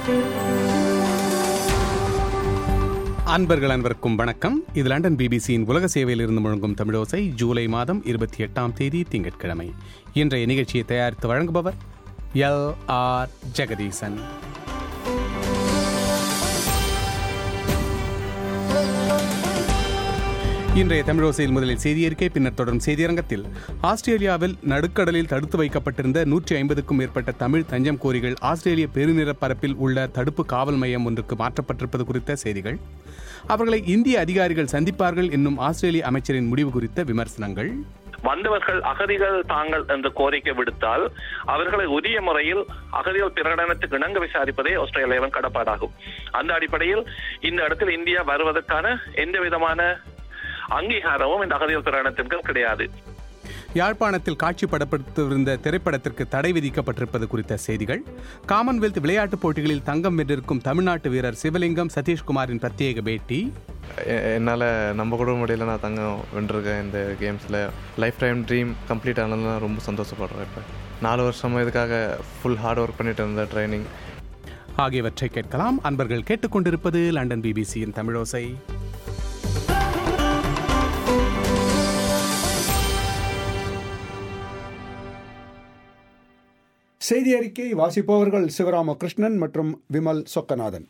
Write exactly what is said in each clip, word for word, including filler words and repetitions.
அன்பர்கள் அன்பருக்கும் வணக்கம். இது லண்டன் பிபிசியின் உலக சேவையில் இருந்து முழங்கும் தமிழோசை. ஜூலை மாதம் இருபத்தி எட்டாம் தேதி திங்கட்கிழமை. இன்றைய நிகழ்ச்சியை தயாரித்து வழங்குபவர் எல் ஆர் ஜெகதீசன். இன்றைய தமிழோசையில் முதலில் செய்தியறிக்கை, பின்னர் தொடரும் செய்தியரங்கத்தில் ஆஸ்திரேலியாவில் நடுக்கடலில் தடுத்து வைக்கப்பட்டிருந்த நூற்றி ஐம்பதுக்கும் மேற்பட்ட தமிழ் தஞ்சம் கோரிகள் ஆஸ்திரேலிய பெருநிலப்பரப்பில் உள்ள தடுப்பு காவல் மையம் ஒன்றுக்கு மாற்றப்பட்டிருப்பது குறித்த செய்திகள், அவர்களை இந்திய அதிகாரிகள் சந்திப்பார்கள் என்னும் ஆஸ்திரேலிய அமைச்சரின் முடிவு குறித்த விமர்சனங்கள், வந்தவர்கள் அகதிகள் தாங்கள் என்று கோரிக்கை விடுத்தால் அவர்களை உரிய முறையில் அகதிகள் பிரகடனத்துக்கு இணங்க விசாரிப்பதே ஆஸ்திரேலியாவின் கடப்பாடாகும். அந்த அடிப்படையில் இந்த இடத்தில் இந்தியா வருவதற்கான எந்த விதமான அங்கீகாரமும் இந்த அகதிகள் பிரகடனத்திற்கு கிடையாது. யாழ்ப்பாணத்தில் காட்சிப்படப்பட்டிருந்த திரைப்படத்திற்கு தடை விதிக்கப்பட்டிருப்பது குறித்த செய்திகள், காமன்வெல்த் விளையாட்டுப் போட்டிகளில் தங்கம் வென்றிருக்கும் தமிழ்நாட்டு வீரர் சிவலிங்கம் சதீஷ்குமாரின் பிரத்யேக பேட்டி, என்னால் நம்ப கூட முடியல நான் தங்கம் வென்றிருக்கேன் இந்த கேம்ஸில், லைஃப் டைம் ட்ரீம் கம்ப்ளீட் ஆனதுலாம் ரொம்ப சந்தோஷப்படுறேன். இப்போ நாலு வருஷமாக இதுக்காக ஃபுல் ஹார்ட் ஒர்க் பண்ணிட்டு இருந்தேன், ட்ரைனிங் ஆகியவற்றை கேட்கலாம். அன்பர்கள் கேட்டுக்கொண்டிருப்பது லண்டன் பிபிசியின் தமிழோசை. செய்தி அறிக்கை வாசிப்பவர்கள் சிவராமகிருஷ்ணன் மற்றும் விமல் சொக்கநாதன்.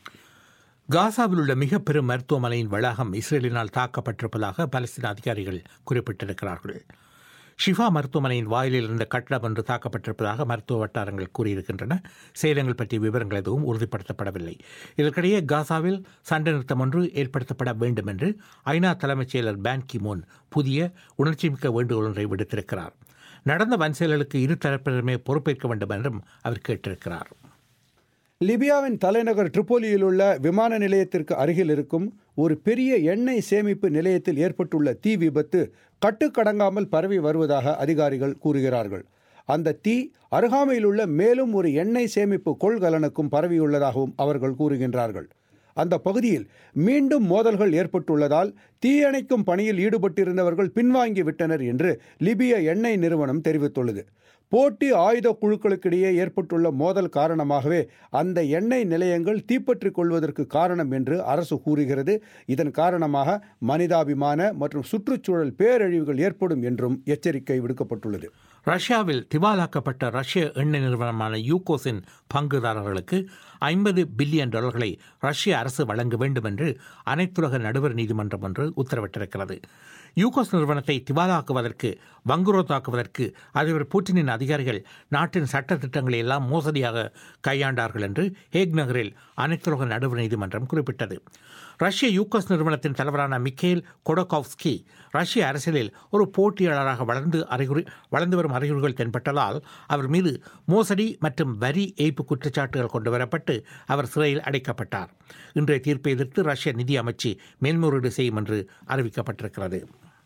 காசாவில் உள்ள மிக பெரும் மருத்துவமனையின் வளாகம் இஸ்ரேலினால் தாக்கப்பட்டிருப்பதாக பலஸ்தீன அதிகாரிகள் குறிப்பிட்டிருக்கிறார்கள். ஷிஃபா மருத்துவமனையின் வாயிலில் இருந்த கட்டடம் ஒன்று தாக்கப்பட்டிருப்பதாக மருத்துவ வட்டாரங்கள் கூறியிருக்கின்றன. சேதங்கள் பற்றிய விவரங்கள் எதுவும் உறுதிப்படுத்தப்படவில்லை. இதற்கிடையே காசாவில் சண்டை நிறுத்தம் ஒன்று ஏற்படுத்தப்பட வேண்டும் என்று ஐநா தலைமைச் செயலர் பான் கி மூன் புதிய உணர்ச்சிமிக்க வேண்டுகோள் ஒன்றை விடுத்திருக்கிறார். நடந்த வன்செயல்களுக்கு இரு தரப்பினருமே பொறுப்பேற்க வேண்டும் என்றும் அவர் கேட்டிருக்கிறார். லிபியாவின் தலைநகர் ட்ரிப்போலியில் உள்ள விமான நிலையத்திற்கு அருகில் இருக்கும் ஒரு பெரிய எண்ணெய் சேமிப்பு நிலையத்தில் ஏற்பட்டுள்ள தீ விபத்து கட்டுக்கடங்காமல் பரவி வருவதாக அதிகாரிகள் கூறுகிறார்கள். அந்த தீ அருகாமையில் உள்ள மேலும் ஒரு எண்ணெய் சேமிப்பு கொள்கலனுக்கும் பரவியுள்ளதாகவும் அவர்கள் கூறுகின்றார்கள். அந்த பகுதியில் மீண்டும் மோதல்கள் ஏற்பட்டுள்ளதால் தீயணைக்கும் பணியில் ஈடுபட்டிருந்தவர்கள் பின்வாங்கி விட்டனர் என்று லிபிய எண்ணெய் நிறுவனம் தெரிவித்துள்ளது. போட்டி ஆயுத குழுக்களுக்கிடையே ஏற்பட்டுள்ள மோதல் காரணமாகவே அந்த எண்ணெய் நிலையங்கள் தீப்பற்றிக் கொள்வதற்கு காரணம் என்று அரசு கூறுகிறது. இதன் காரணமாக மனிதாபிமான மற்றும் சுற்றுச்சூழல் பேரழிவுகள் ஏற்படும் என்றும் எச்சரிக்கை விடுக்கப்பட்டுள்ளது. ரஷ்யாவில் திவாலாக்கப்பட்ட ரஷ்ய எண்ணெய் நிறுவனமான யூகோஸின் பங்குதாரர்களுக்கு ஐம்பது பில்லியன் டாலர்களை ரஷ்ய அரசு வழங்க வேண்டும் என்று அனைத்துலக நடுவர் நீதிமன்றம் ஒன்று உத்தரவிட்டிருக்கிறது. யூகோஸ் நிறுவனத்தை திவாலாக்குவதற்கு வங்குரோத்தாக்குவதற்கு அதிபர் புட்டினின் அதிகாரிகள் நாட்டின் சட்ட திட்டங்களை எல்லாம் மோசடியாக கையாண்டார்கள் என்று ஹேக் நகரில் அனைத்துலக நடுவர் நீதிமன்றம் குறிப்பிட்டது. ரஷ்ய யூகோஸ் நிறுவனத்தின் தலைவரான மிக்கேல் கொடோகாவ்ஸ்கி ரஷ்ய அரசியலில் ஒரு போட்டியாளராக வளர்ந்து அறிகுறி வளர்ந்து வரும் அறிகுறிகள் தென்பட்டதால் அவர் மீது மோசடி மற்றும் வரி ஏய்ப்பு குற்றச்சாட்டுகள் கொண்டுவரப்பட்டு அவர் சிறையில் அடைக்கப்பட்டார். இன்றைய தீர்ப்பை எதிர்த்து ரஷ்ய நிதி அமைச்சு மேல்முறையீடு செய்யும் என்று அறிவிக்கப்பட்டிருக்கிறது.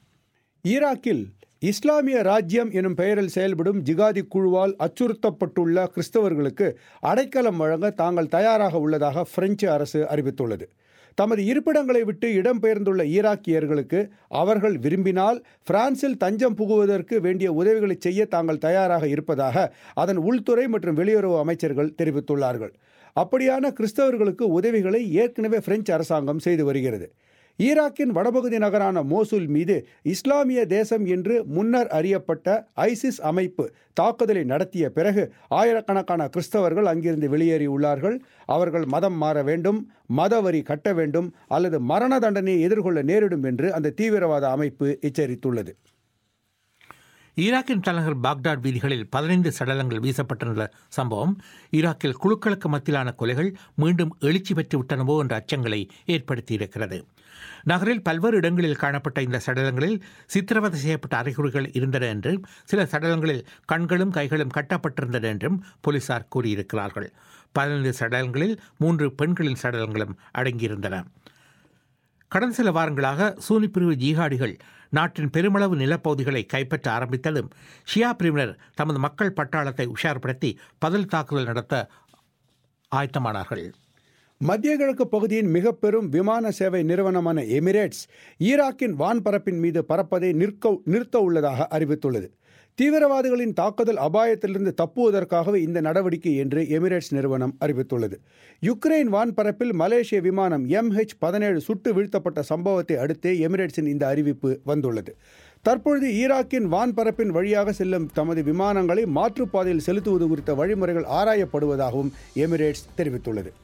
ஈராக்கில் இஸ்லாமிய ராஜ்யம் எனும் பெயரில் செயல்படும் ஜிகாதி குழுவால் அச்சுறுத்தப்பட்டுள்ள கிறிஸ்தவர்களுக்கு அடைக்கலம் வழங்க தாங்கள் தயாராக உள்ளதாக பிரெஞ்சு அரசு அறிவித்துள்ளது. தமது இருப்பிடங்களை விட்டு இடம்பெயர்ந்துள்ள ஈராக்கியர்களுக்கு அவர்கள் விரும்பினால் பிரான்சில் தஞ்சம் புகுவதற்கு வேண்டிய உதவிகளை செய்ய தாங்கள் தயாராக இருப்பதாக அதன் உள்துறை மற்றும் வெளியுறவு அமைச்சர்கள் தெரிவித்துள்ளார்கள். அப்படியான கிறிஸ்தவர்களுக்கு உதவிகளை ஏற்கனவே பிரெஞ்சு அரசாங்கம் செய்து வருகிறது. ஈராக்கின் வடபகுதி நகரான மோசூல் மீது இஸ்லாமிய தேசம் என்று முன்னர் அறியப்பட்ட ஐசிஸ் அமைப்பு தாக்குதலை நடத்திய பிறகு ஆயிரக்கணக்கான கிறிஸ்தவர்கள் அங்கிருந்து வெளியேறியுள்ளார்கள். அவர்கள் மதம் மாற வேண்டும், மத வரி கட்ட வேண்டும் அல்லது மரண தண்டனையை எதிர்கொள்ள நேரிடும் என்று அந்த தீவிரவாத அமைப்பு எச்சரித்துள்ளது. ஈராக்கின் தலைநகர் பாக்தாட் வீதிகளில் பதினைந்து சடலங்கள் வீசப்பட்டிருந்த சம்பவம் ஈராக்கில் குழுக்களுக்கு மத்தியிலான கொலைகள் மீண்டும் எழுச்சி பெற்று விட்டனவோ என்ற அச்சங்களை ஏற்படுத்தியிருக்கிறது. நகரில் பல்வேறு இடங்களில் காணப்பட்ட இந்த சடலங்களில் சித்திரவதை செய்யப்பட்ட அறிகுறிகள் இருந்தன என்றும் சில சடலங்களில் கண்களும் கைகளும் கட்டப்பட்டிருந்தன என்றும் போலீசார் கூறியிருக்கிறார்கள். பதினைந்து சடலங்களில் மூன்று பெண்களின் சடலங்களும் அடங்கியிருந்தன. கடந்த சில வாரங்களாக சூனி பிரிவு ஜிஹாடிகள் நாட்டின் பெருமளவு நிலப்பகுதிகளை கைப்பற்ற ஆரம்பித்ததும் ஷியா பிரிவினர் தமது மக்கள் பட்டாளத்தை உஷார்படுத்தி பதில் தாக்குதல் நடத்த ஆயத்தமானார்கள். மத்திய கிழக்கு பகுதியின் மிக பெரும் விமான சேவை நிறுவனமான எமிரேட்ஸ் ஈராக்கின் வான்பரப்பின் மீது பறப்பதை நிற்க நிறுத்த உள்ளதாக அறிவித்துள்ளது. தீவிரவாதிகளின் தாக்குதல் அபாயத்திலிருந்து தப்புவதற்காகவே இந்த நடவடிக்கை என்று எமிரேட்ஸ் நிறுவனம் அறிவித்துள்ளது. யுக்ரைன் வான்பரப்பில் மலேசிய விமானம் எம் ஹெச் பதினேழு சுட்டு வீழ்த்தப்பட்ட சம்பவத்தை அடுத்தே எமிரேட்ஸின் இந்த அறிவிப்பு வந்துள்ளது. தற்பொழுது ஈராக்கின் வான்பரப்பின் வழியாக செல்லும் தமது விமானங்களை மாற்றுப்பாதையில் செலுத்துவது குறித்த வழிமுறைகள் ஆராயப்படுவதாகவும் எமிரேட்ஸ் தெரிவித்துள்ளது.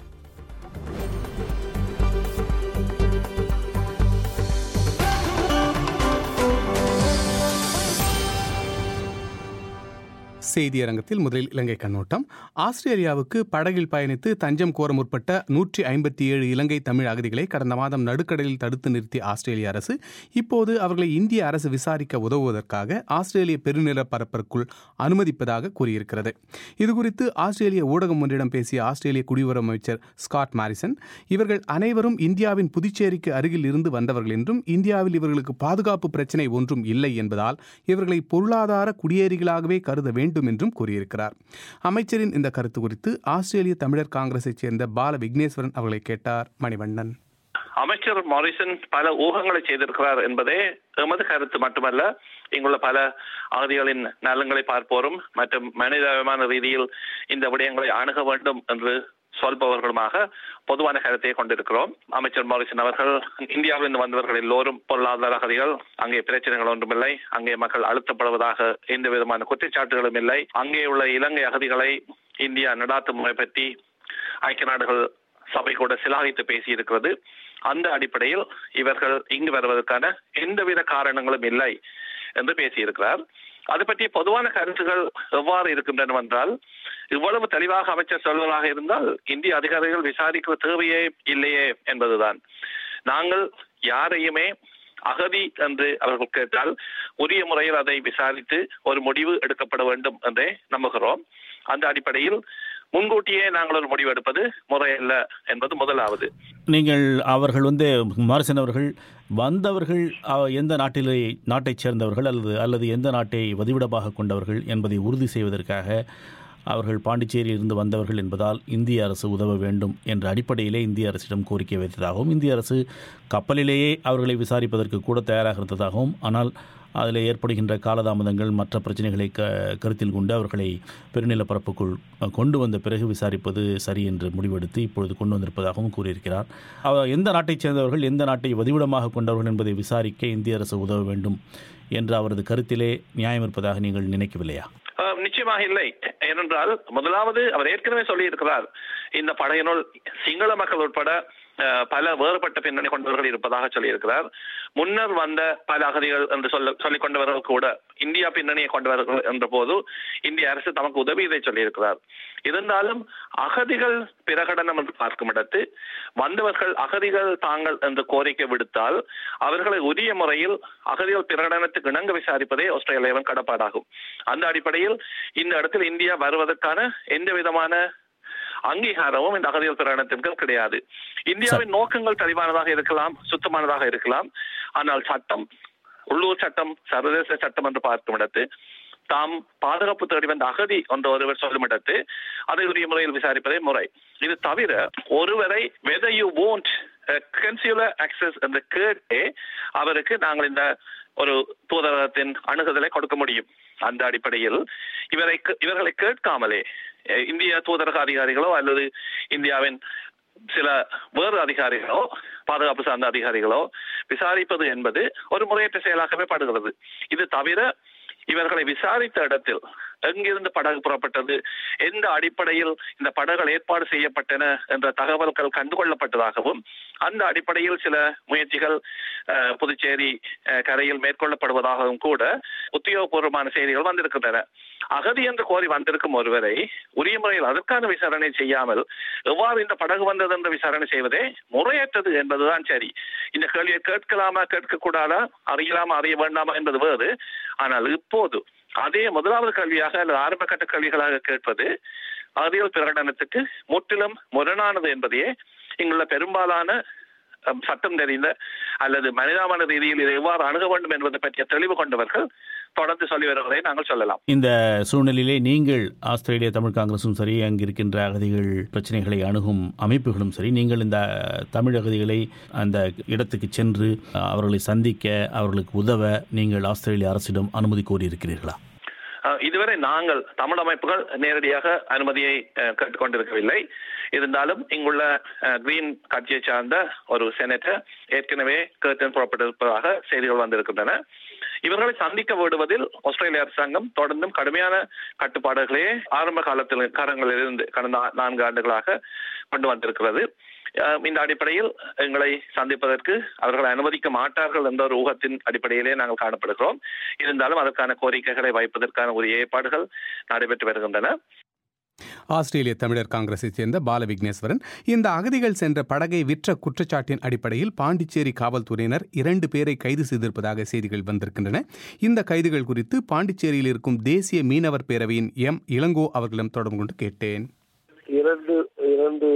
செய்தியரங்கத்தில் முதலில் இலங்கை கண்ணோட்டம். ஆஸ்திரேலியாவுக்கு படகில் பயணித்து தஞ்சம் கோர முற்பட்ட நூற்றி ஐம்பத்தி ஏழு இலங்கை தமிழ் அகதிகளை கடந்த மாதம் நடுக்கடலில் தடுத்து நிறுத்திய ஆஸ்திரேலிய அரசு இப்போது அவர்களை இந்திய அரசு விசாரிக்க உதவுவதற்காக ஆஸ்திரேலிய பெருநிலப்பரப்பிற்குள் அனுமதிப்பதாக கூறியிருக்கிறது. இதுகுறித்து ஆஸ்திரேலிய ஊடகம் ஒன்றிடம் பேசிய ஆஸ்திரேலிய குடியுறவு அமைச்சர் ஸ்காட் மாரிசன், இவர்கள் அனைவரும் இந்தியாவின் புதுச்சேரிக்கு அருகில் இருந்து வந்தவர்கள் என்றும் இந்தியாவில் இவர்களுக்கு பாதுகாப்பு பிரச்சினை ஒன்றும் இல்லை என்பதால் இவர்களை பொருளாதார குடியேறிகளாகவே கருத வேண்டும் என்றும் கூறியிருக்கிறார். அமைச்சரின் இந்த கருத்து குறித்து ஆஸ்திரேலிய தமிழர் காங்கிரஸைச் சேர்ந்த பால விக்னேஸ்வரன் அவர்களை கேட்டார் மணிவண்ணன். அமைச்சர் மாரிசன் பல ஊகங்களை செய்திருக்கிறார் என்பதே எமது கருத்து மட்டுமல்ல, இங்குள்ள பல அகதிகளின் நலன்களை பார்ப்போரும் மற்றும் மனிதாபிமான ரீதியில் இந்த விடயங்களை அணுக வேண்டும் என்று சொல்பவர்களுமாக பொதுவான கருத்தை கொண்டிருக்கிறோம். அமைச்சர் மாரிசன் அவர்கள் இந்தியாவிலிருந்து வந்தவர்கள் எல்லோரும் பொருளாதார அகதிகள், அங்கே பிரச்சனைகள் ஒன்றுமில்லை, அங்கே மக்கள் அழுத்தப்படுவதாக எந்த விதமான குற்றச்சாட்டுகளும் இல்லை, அங்கே உள்ள இலங்கை அகதிகளை இந்தியா நடாத்தும் முறை பற்றி ஐக்கிய நாடுகள் சபை கூட சிலாகித்து பேசியிருக்கிறது. அந்த அடிப்படையில் இவர்கள் இங்கு வருவதற்கான எந்தவித காரணங்களும் இல்லை என்று பேசியிருக்கிறார். அது பற்றிய பொதுவான கருத்துகள் எவ்வாறு இருக்கின்றன என்றால், இவ்வளவு தெளிவாக அமைச்சர் சொல்வதாக இருந்தால் இந்திய அதிகாரிகள் விசாரிக்கிற தேவையே இல்லையே என்பதுதான். நாங்கள் யாரையுமே அகதி என்று அவர்கள் கேட்டால் உரிய முறையில் அதை விசாரித்து ஒரு முடிவு எடுக்கப்பட வேண்டும் என்றே நம்புகிறோம். அந்த அடிப்படையில் முன்கூட்டியே நாங்கள் ஒரு முடிவு எடுப்பது முறையல்ல என்பது முதலாவது. நீங்கள் அவர்கள் வந்து மாரிசன் அவர்கள் வந்தவர்கள் எந்த நாட்டிலே நாட்டைச் சேர்ந்தவர்கள் அல்லது அல்லது எந்த நாட்டை வதிவிடமாக கொண்டவர்கள் என்பதை உறுதி செய்வதற்காக அவர்கள் பாண்டிச்சேரியில் இருந்து வந்தவர்கள் என்பதால் இந்திய அரசு உதவ வேண்டும் என்ற அடிப்படையிலே இந்திய அரசிடம் கோரிக்கை வைத்ததாகவும், இந்திய அரசு கப்பலிலேயே அவர்களை விசாரிப்பதற்கு கூட தயாராக இருந்ததாகவும், ஆனால் அதில் ஏற்படுகின்ற காலதாமதங்கள் மற்ற பிரச்சனைகளை க கருத்தில் கொண்டு அவர்களை பெருநிலப்பரப்புக்குள் கொண்டு வந்த பிறகு விசாரிப்பது சரி என்று முடிவெடுத்து இப்பொழுது கொண்டு வந்திருப்பதாகவும் கூறியிருக்கிறார். அவர் எந்த நாட்டைச் சேர்ந்தவர்கள் எந்த நாட்டை வதிவிடமாக கொண்டவர்கள் என்பதை விசாரிக்க இந்திய அரசு உதவ வேண்டும் என்ற அவரது கருத்திலே நியாயம் இருப்பதாக நீங்கள் நினைக்கவில்லையா? நிச்சயமாக இல்லை. ஏனென்றால் முதலாவது அவர் ஏற்கனவே சொல்லி இருக்கிறார், இந்த படையினுள் சிங்கள மக்கள் உட்பட பல வேறுபட்ட பின்னணி கொண்டவர்கள் இருப்பதாக சொல்லியிருக்கிறார். முன்னர் வந்த பல அகதிகள் என்று சொல்ல சொல்லிக் கொண்டவர்கள் கூட இந்தியா பின்னணியை கொண்டவர்கள் என்ற போது இந்திய அரசு தமக்கு உதவியதை சொல்லியிருக்கிறார். இருந்தாலும் அகதிகள் பிரகடனம் என்று பார்க்கும் இடத்து வந்தவர்கள் அகதிகள் தாங்கள் என்று கோரிக்கை விடுத்தால் அவர்களை உரிய முறையில் அகதிகள் பிரகடனத்துக்கு இணங்க விசாரிப்பதே ஆஸ்திரேலியாவின் கடப்பாடாகும். அந்த அடிப்படையில் இந்த இடத்தில் இந்தியா வருவதற்கான எந்த விதமான அங்கீகாரமும் இந்த அகதிகள் பிரகடனத்திற்கு கிடையாது. இந்தியாவின் நோக்கங்கள் தெளிவானதாக இருக்கலாம், சுத்தமானதாக இருக்கலாம். ஆனால் சட்டம், உள்ளூர் சட்டம், சர்வதேச சட்டம் என்று பார்க்கும் இடத்து தாம் பாதுகாப்பு தேடி வந்த அகதி என்று ஒருவர் சொல்லும் இடத்து அதை உரிய முறையில் விசாரிப்பதே முறை. இது தவிர ஒருவரை whether you want consular access என்று கேட்டே அவருக்கு நாங்கள் இந்த ஒரு தூதரகத்தின் அணுகுதலை கொடுக்க முடியும். அந்த அடிப்படையில் இவரை இவர்களை கேட்காமலே இந்திய தூதரக அதிகாரிகளோ அல்லது இந்தியாவின் சில வேறு அதிகாரிகளோ பாதுகாப்பு சார்ந்த அதிகாரிகளோ விசாரிப்பது என்பது ஒரு முறையற்ற செயலாகவே படுகிறது. இது தவிர இவர்களை விசாரித்த இடத்தில் எங்கிருந்து படகு புறப்பட்டது, எந்த அடிப்படையில் இந்த படகுகள் ஏற்பாடு செய்யப்பட்டன என்ற தகவல்கள் கண்டுகொள்ளப்பட்டதாகவும், அந்த அடிப்படையில் சில முயற்சிகள் புதுச்சேரி கரையில் மேற்கொள்ளப்படுவதாகவும் கூட உத்தியோகபூர்வமான செய்திகள் வந்திருக்கின்றன. அகதி என்று கோரி வந்திருக்கும் ஒருவரை உரிய முறையில் அதற்கான விசாரணை செய்யாமல் எவ்வாறு இந்த படகு வந்தது என்று விசாரணை செய்வதே முறையற்றது என்பதுதான் சரி. இந்த கேள்வியை கேட்கலாமா கேட்கக்கூடாதா, அறியலாமா அறிய வேண்டாமா என்பது வேறு. ஆனால் இப்போது அதே முதலாவது கல்வியாக அல்லது ஆரம்ப கட்ட கல்விகளாக கேட்பது அகதிகள் பிரகடனத்துக்கு முற்றிலும் முரணானது என்பதையே இங்குள்ள பெரும்பாலான சட்டம் தெரிந்த அல்லது மனிதாபன ரீதியில் இதை எவ்வாறு அணுக வேண்டும் என்பதை பற்றிய தெளிவு கொண்டவர்கள் தொடர்ந்து சொல்லி வருவதை நாங்கள் சொல்லலாம். இந்த சூழ்நிலையிலே நீங்கள் ஆஸ்திரேலிய தமிழ் காங்கிரசும் சரி, அங்கு இருக்கின்ற அகதிகள் பிரச்சனைகளை அணுகும் அமைப்புகளும் சரி, நீங்கள் இந்த தமிழ் அகதிகளை அந்த இடத்துக்கு சென்று அவர்களை சந்திக்க அவர்களுக்கு உதவ நீங்கள் ஆஸ்திரேலிய அரசிடம் அனுமதி கோரி இருக்கிறீர்களா? இதுவரை நாங்கள் தமிழ் அமைப்புகள் நேரடியாக அனுமதியை கேட்டுக்கொண்டிருக்கவில்லை. இருந்தாலும் இங்குள்ள கிரீன் கட்சியை சார்ந்த ஒரு செனட்டர் ஏற்கனவே கேட்டு புறப்பட்டிருப்பதாக செய்திகள் வந்திருக்கின்றன. இவர்களை சந்திக்க விடுவதில் ஆஸ்திரேலிய அரசாங்கம் தொடர்ந்தும் கடுமையான கட்டுப்பாடுகளே ஆரம்ப காலத்தில் காலங்களிலிருந்து கடந்த நான்கு ஆண்டுகளாக கொண்டு வந்திருக்கிறது. இந்த அடிப்படையில் எங்களை சந்திப்பதற்கு அவர்களை அனுமதிக்க மாட்டார்கள் என்ற ஒரு ஊகத்தின் அடிப்படையிலே நாங்கள் காணப்படுகிறோம். இருந்தாலும் அதற்கான கோரிக்கைகளை வைப்பதற்கான உரிய ஏற்பாடுகள் நடைபெற்று வருகின்றன. ஆஸ்திரேலிய தமிழர் காங்கிரஸைச் சேர்ந்த பால விக்னேஸ்வரன், இந்த அகதிகள் சென்ற படகை விற்ற குற்றச்சாட்டின் அடிப்படையில் பாண்டிச்சேரி காவல்துறையினர் இரண்டு பேரை கைது செய்திருப்பதாக செய்திகள் வந்திருக்கின்றன. இந்த கைதுகள் குறித்து பாண்டிச்சேரியில் இருக்கும் தேசிய மீனவர் பேரவையின் எம் இளங்கோ அவர்களிடம் தொடர்பு கொண்டு கேட்டேன். இரண்டு இரண்டு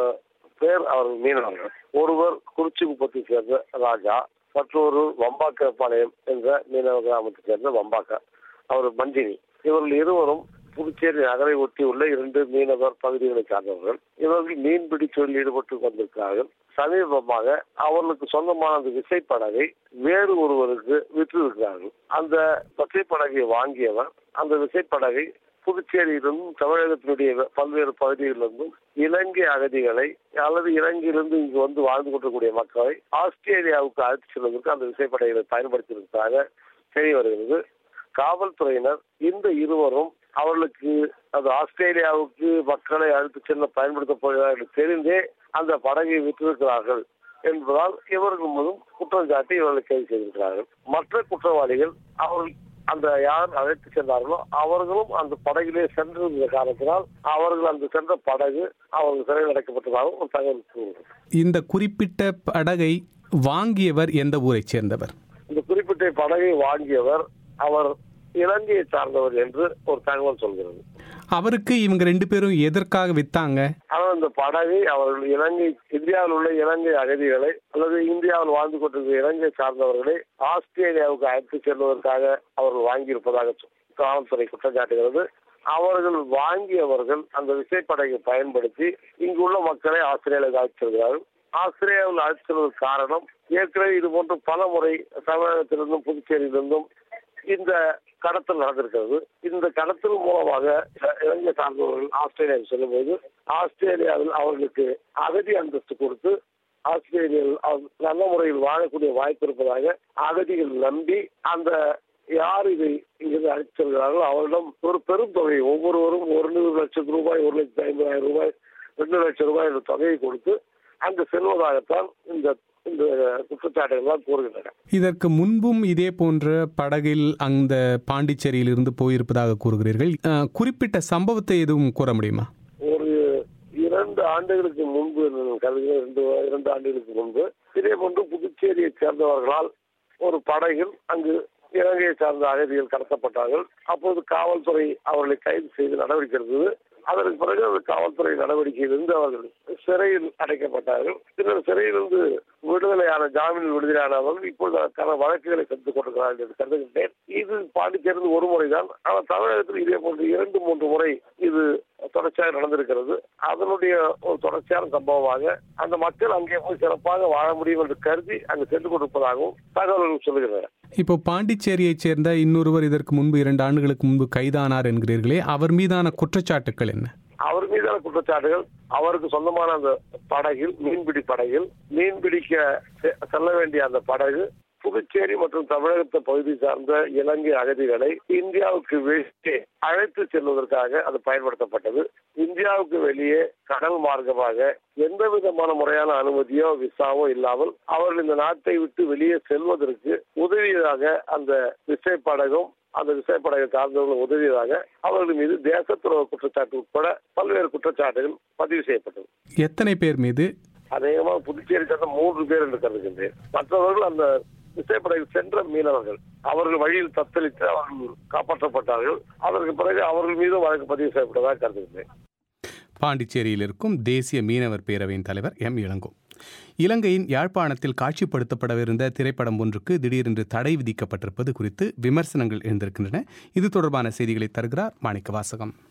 பேர் அவர்கள் மீனவர்கள். ஒருவர் குறிச்சிக்குப்பத்தை சேர்ந்த ராஜா, மற்றொரு வம்பாக்கப்பாளையம் என்ற மீனவ கிராமத்தை சேர்ந்த வம்பாக்கா, அவர் மஞ்சினி. இவர்கள் இருவரும் புதுச்சேரி நகரை ஒட்டி உள்ள இரண்டு மீனவர் பகுதிகளை சார்ந்தவர்கள். இவர்கள் மீன்பிடி தொழில் ஈடுபட்டு வந்திருக்கிறார்கள். சமீபமாக அவர்களுக்கு சொந்தமான அந்த விசைப்படகை வேறு ஒருவருக்கு விற்றிருக்கிறார்கள். அந்த விசைப்படகை வாங்கியவர் அந்த விசைப்படகை புதுச்சேரியிலிருந்தும் தமிழகத்தினுடைய பல்வேறு பகுதிகளிலிருந்தும் இலங்கை அகதிகளை அல்லது இலங்கையிலிருந்து இங்கு வந்து வாழ்ந்து கொண்டிருக்கூடிய மக்களை ஆஸ்திரேலியாவுக்கு அழைத்து செல்வதற்கு அந்த விசைப்படைகளை பயன்படுத்தியிருப்பதாக தெரிய வருகிறது. காவல்துறையினர் இந்த இருவரும் அவர்களுக்கு அது ஆஸ்திரேலியாவுக்கு மக்களை அழைத்து செல்ல பயன்படுத்தப் போகிறார்கள் என்று தெரிந்தே அந்த படகை விற்றிருக்கிறார்கள் என்பதால் இவர்கள் மூலம் குற்றம் சாட்டி இவர்களை கைது செய்திருக்கிறார்கள். மற்ற குற்றவாளிகள் அவர்கள் அந்த யார் அழைத்து சென்றார்களோ அவர்களும் அந்த படகிலே சென்றிருந்த காரணத்தினால் அவர்கள் அந்த சென்ற படகு அவர்கள் சிறையில் அடைக்கப்பட்டதாகவும் ஒரு தகவல். இந்த குறிப்பிட்ட படகை வாங்கியவர் எந்த ஊரை சேர்ந்தவர்? இந்த குறிப்பிட்ட படகை வாங்கியவர் அவர் இலங்கையை சார்ந்தவர் என்று ஒரு தகவல் சொல்கிறது. அவருக்கு இவங்க ரெண்டு பேரும் எதற்காக வித்தாங்க? ஆனால் இந்த படகை அவர்கள் இலங்கை இந்தியாவில் உள்ள இலங்கை அகதிகளை அல்லது இந்தியாவில் வாழ்ந்து கொண்டிருக்கிற இலங்கை சார்ந்தவர்களை ஆஸ்திரேலியாவுக்கு அழைத்து செல்வதற்காக அவர்கள் வாங்கியிருப்பதாக காவல்துறை குற்றம் சாட்டுகிறது. அவர்கள் வாங்கியவர்கள் அந்த விசைப்படகை பயன்படுத்தி இங்குள்ள மக்களை ஆஸ்திரேலியாவுக்கு அழைத்து செல்கிறார்கள். ஆஸ்திரேலியாவில் அழைத்து செல்வதற்கு காரணம் ஏற்கனவே இது போன்று பல முறை தமிழகத்திலிருந்தும் புதுச்சேரியிலிருந்தும் இந்த கடத்தல் நடந்திருக்கிறது. இந்த கடத்தல் மூலமாக இலங்கை சார்ந்தவர்கள் ஆஸ்திரேலியாவுக்கு செல்லும்போது ஆஸ்திரேலியாவில் அவர்களுக்கு அகதி அந்தஸ்து கொடுத்து ஆஸ்திரேலியாவில் நல்ல முறையில் வாழக்கூடிய வாய்ப்பு இருப்பதாக அகதிகள் நம்பி அந்த யார் இதை இங்கிருந்து அழைத்து செல்கிறார்களோ அவரிடம் ஒரு பெரும் தொகை, ஒவ்வொருவரும் ஒரு நூறு லட்சம் ரூபாய், ஒரு லட்சத்தி ஐம்பதாயிரம் ரூபாய், ரெண்டு லட்சம் ரூபாய் என்ற தொகையை கொடுத்து அங்கு செல்வதாகத்தான் இந்த இந்த குற்றச்சாட்டுகள் கூறுகின்றன. இதற்கு முன்பும் இதே போன்ற படகில் அந்த பாண்டிச்சேரியில் இருந்து போயிருப்பதாக கூறுகிறீர்கள். குறிப்பிட்ட சம்பவத்தை எதுவும் கூற முடியுமா? ஒரு இரண்டு ஆண்டுகளுக்கு முன்பு இரண்டு இரண்டு ஆண்டுகளுக்கு முன்பு இதே போன்று புதுச்சேரியை சேர்ந்தவர்களால் ஒரு படகில் அங்கு இலங்கையை சார்ந்த அகதிகள் கடத்தப்பட்டார்கள். அப்போது காவல்துறை அவர்களை கைது செய்து நடவடிக்கை எடுத்தது. அதற்கு பிறகு அந்த காவல்துறை நடவடிக்கையிலிருந்து அவர்கள் சிறையில் அடைக்கப்பட்டார்கள். பின்னர் சிறையிலிருந்து விடுதலையான ஜாமீனில் விடுதலையானவர்கள் இப்போது அதற்கான வழக்குகளை சந்தித்துக் கொண்டிருக்கிறார்கள் என்று கருதுகின்றேன். இது பாண்டிச்சேரியில் ஒரு முறைதான், ஆனால் தமிழகத்தில் இதே போன்று இரண்டு மூன்று முறை இது தொடர்ச்சியாக நடந்திருக்கிறது. அதனுடைய ஒரு தொடர்ச்சியான சம்பவமாக அந்த மக்கள் அங்கே போய் சிறப்பாக வாழ முடியும் என்று கருதி அங்கு சென்று கொண்டிருப்பதாகவும் தகவல்கள் சொல்லுகின்றன. இப்போ பாண்டிச்சேரியைச் சேர்ந்த இன்னொருவர் இதற்கு முன்பு இரண்டு ஆண்டுகளுக்கு முன்பு கைதானார் என்கிறீர்களே, அவர் மீதான குற்றச்சாட்டுகள் என்ன? அவர் மீதான குற்றச்சாட்டுகள் அவருக்கு சொந்தமான அந்த படகில் மீன்பிடி படகில் மீன்பிடிக்க செல்ல வேண்டிய அந்த படகு புதுச்சேரி மற்றும் தமிழகத்தை பகுதி சார்ந்த இலங்கை அகதிகளை இந்தியாவுக்கு வெளியே அழைத்து செல்வதற்காக அது பயன்படுத்தப்பட்டது. இந்தியாவுக்கு வெளியே கடல் மார்க்கமாக எந்த விதமான முறையான அனுமதியோ விசாவோ இல்லாமல் அவர்கள் இந்த நாட்டை விட்டு வெளியே செல்வதற்கு உதவியதாக அந்த விசைப்படகும் அந்த விசைப்படகை சார்ந்தவர்கள் உதவியதாக அவர்கள் மீது தேச துரோக குற்றச்சாட்டு உட்பட பல்வேறு குற்றச்சாட்டுகள் பதிவு செய்யப்பட்டது. எத்தனை பேர் மீது? அநேகமாக புதுச்சேரி சேர்ந்த மூன்று பேர் என்று கருதுகின்றேன். மற்றவர்கள் அந்த விசைப்படகில் சென்ற மீனவர்கள் அவர்கள் வழியில் தத்தளித்து அவர்கள் காப்பாற்றப்பட்டார்கள். அதற்கு பிறகு அவர்கள் மீது வழக்கு பதிவு செய்யப்பட்டதாக கருதுகின்றேன். பாண்டிச்சேரியில் இருக்கும் தேசிய மீனவர் பேரவையின் தலைவர் எம் இளங்கோ. இலங்கையின் யாழ்ப்பாணத்தில் காட்சிப்படுத்தப்படவிருந்த திரைப்படம் ஒன்றுக்கு திடீரென்று தடை விதிக்கப்பட்டிருப்பது குறித்து விமர்சனங்கள் எழுந்திருக்கின்றன. இது தொடர்பான செய்திகளை தருகிறார் மாணிக்க வாசகம்.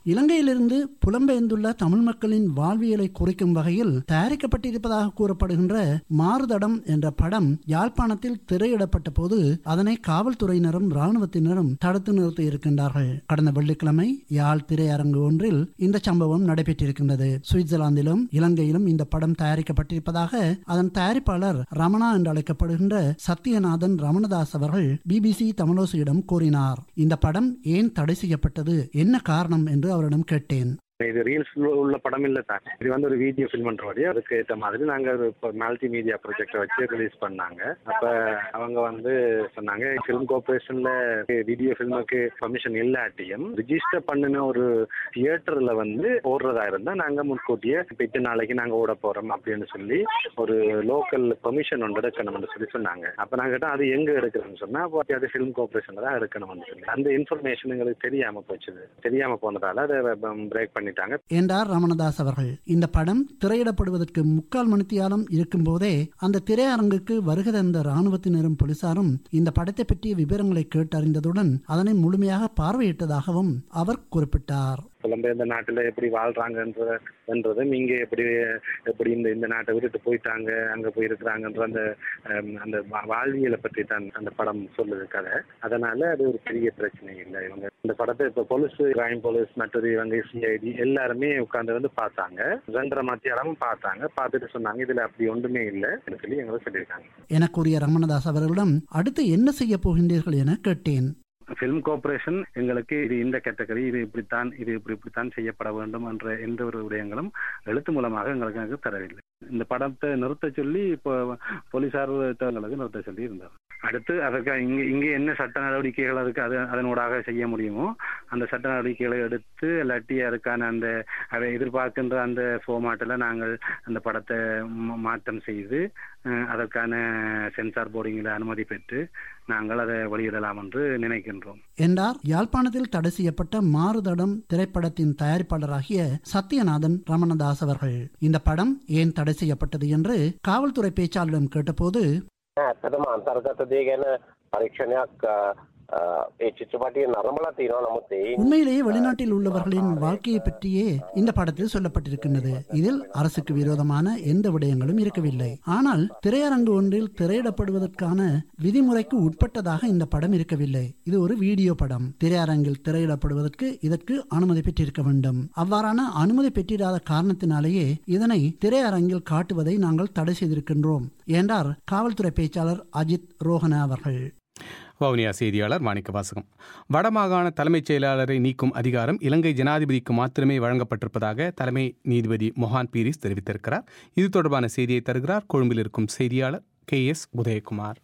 இலங்கையிலிருந்து புலம்பெயர்ந்துள்ள தமிழ் மக்களின் வாழ்வியலை குறிக்கும் வகையில் தயாரிக்கப்பட்டிருப்பதாக கூறப்படுகின்ற மாறுதடம் என்ற படம் யாழ்ப்பாணத்தில் திரையிடப்பட்ட போது அதனை காவல்துறையினரும் இராணுவத்தினரும் தடுத்து நிறுத்தி இருக்கின்றார்கள். கடந்த வெள்ளிக்கிழமை யாழ் திரையரங்கு ஒன்றில் இந்த சம்பவம் நடைபெற்றிருக்கின்றது. சுவிட்சர்லாந்திலும் இலங்கையிலும் இந்த படம் தயாரிக்கப்பட்டிருப்பதாக அதன் தயாரிப்பாளர் ரமணா என்று அழைக்கப்படுகின்ற சத்யநாதன் ரமணதாஸ் அவர்கள் பிபிசி தமிழோசியிடம் கூறினார். இந்த படம் ஏன் தடை செய்யப்பட்டது, என்ன காரணம் என்று அவரிடம் கேட்டேன். இது ரீல்ஸ் உள்ள படம் இல்லை தான், இது வந்து ஒரு வீடியோ ஃபில்ம்ன்றபடி அதுக்கு ஏற்ற மாதிரி நாங்கள் ஒரு மல்டி மீடியா ப்ராஜெக்டை வச்சு ரிலீஸ் பண்ணாங்க. அப்போ அவங்க வந்து சொன்னாங்க ஃபிலிம் கார்பரேஷன்ல வீடியோ ஃபில்முக்கு பர்மிஷன் இல்லாட்டியும் ரிஜிஸ்டர் பண்ணின ஒரு தியேட்டர்ல வந்து ஓடுறதா இருந்தால் நாங்கள் முன்கூட்டியே எட்டு நாளைக்கு நாங்கள் ஓட போறோம் அப்படின்னு சொல்லி ஒரு லோக்கல் பெர்மிஷன் ஒன்று எடுக்கணும்னு சொல்லி சொன்னாங்க. அப்போ நாங்கள் கேட்டால் அது எங்கே எடுக்கணும்னு சொன்னால் அப்போ அது ஃபிலிம் கார்பரேஷன்ல தான் எடுக்கணும்னு சொல்லி அந்த இன்ஃபர்மேஷன் எங்களுக்கு தெரியாம போச்சுது. தெரியாம போனதால அதை பிரேக் பண்ணி என்றார் ரமணதாஸ் அவர்கள். இந்த படம் திரையிடப்படுவதற்கு முக்கால் மணித்தியாலம் இருக்கும் போதே அந்த திரையரங்குக்கு வருகை தந்த இராணுவத்தினரும் போலீசாரும் இந்த படத்தை பற்றிய விவரங்களை கேட்டறிந்ததுடன் அதனை முழுமையாக பார்வையிட்டதாகவும் அவர் குறிப்பிட்டார். புலம்பெயர்ந்த நாட்டில் எப்படி வாழ்றாங்கன்றதும் இங்கே எப்படி எப்படி இந்த இந்த நாட்டை விட்டுட்டு போயிட்டாங்க அங்கே போயிருக்கிறாங்கன்ற அந்த அந்த வாழ்வியலை பற்றி தான் அந்த படம் சொல்லுது கதை. அதனால அது ஒரு பெரிய பிரச்சனை இல்லை. இவங்க இந்த படத்தை இப்போ போலீஸ் கிரைம் போலீஸ் மற்றது இவங்க சிஐடி எல்லாருமே உட்கார்ந்து வந்து பார்த்தாங்க. ரெண்டரை மத்தியாலமும் பார்த்தாங்க. பார்த்துட்டு சொன்னாங்க இதுல அப்படி ஒன்றுமே இல்லை சொல்லி எங்களை சொல்லியிருக்காங்க என கூறிய ரமணதாஸ் அவர்களிடம் அடுத்து என்ன செய்ய போகின்றீர்கள் என கேட்டேன். ஃபிலிம் கார்பரேஷன் எங்களுக்கு இது இந்த கேட்டகரி இது இப்படித்தான் இது இப்படி இப்படித்தான் செய்யப்பட வேண்டும் என்ற எந்த ஒரு விடயங்களும் எழுத்து மூலமாக எங்களுக்கு எனக்கு தரவில்லை. இந்த படத்தை நிறுத்த சொல்லி இப்போ போலீசார் எங்களுக்கு நிறுத்த சொல்லி இருந்தார். அடுத்து அதற்கு இங்கே இங்கே என்ன சட்ட நடவடிக்கைகள் அதுக்கு அது அதனூடாக செய்ய முடியுமோ அந்த சட்ட நடவடிக்கைகளை எடுத்து இல்லாட்டி அதுக்கான அந்த அதை எதிர்பார்க்கின்ற அந்த ஃபார்மாட்டில் நாங்கள் அந்த படத்தை மாற்றம் செய்து அதற்கான சென்சார் போர்டிங்கில் அனுமதி பெற்று நாங்கள் அதை வெளியிடலாம் என்று நினைக்கின்றோம் என்றார் யாழ்ப்பாணத்தில் தடை செய்யப்பட்ட மாறுதடம் திரைப்படத்தின் தயாரிப்பாளராகிய சத்யநாதன் ரமணதாஸ் அவர்கள். இந்த படம் ஏன் தடை செய்யப்பட்டது என்று காவல்துறை பேச்சாளரிடம் கேட்டபோது ඇත්තටම අන්තර්ගත දේ ගැන පරීක්ෂණයක් ඒ චිත්‍රපටයේ නරඹලා තියෙනවා. නමුත් ඒ உண்மையிலேயே வெளிநாட்டில் உள்ளவர்களின் வாழ்க்கையை பற்றியே இந்த படத்தில் சொல்லப்பட்டிருக்கின்றது. இதில் அரசுக்கு விரோதமான எந்த விடயங்களும் இருக்கவில்லை. ஆனால் திரையரங்கு ஒன்றில் திரையிடப்படுவதற்கான விதிமுறைக்கு உட்பட்டதாக இந்த படம் இருக்கவில்லை. இது ஒரு வீடியோ படம். திரையரங்கில் திரையிடப்படுவதற்கு இதற்கு அனுமதி பெற்றிருக்க வேண்டும். அவ்வாறான அனுமதி பெற்றிராத காரணத்தினாலேயே இதனை திரையரங்கில் காட்டுவதை நாங்கள் தடை செய்திருக்கின்றோம் என்றார் காவல்துறை பேச்சாளர் அஜித் ரோஹன அவர்கள். வவுனியா செய்தியாளர் மாணிக்க வாசகம். வடமாகாண தலைமைச் செயலாளரை நீக்கும் அதிகாரம் இலங்கை ஜனாதிபதிக்கு மாத்திரமே வழங்கப்பட்டிருப்பதாக தலைமை நீதிபதி மொஹான் பீரிஸ் தெரிவித்திருக்கிறார். இது தொடர்பான செய்தியை தருகிறார் கொழும்பில் இருக்கும் செய்தியாளர் கே எஸ் உதயகுமார்.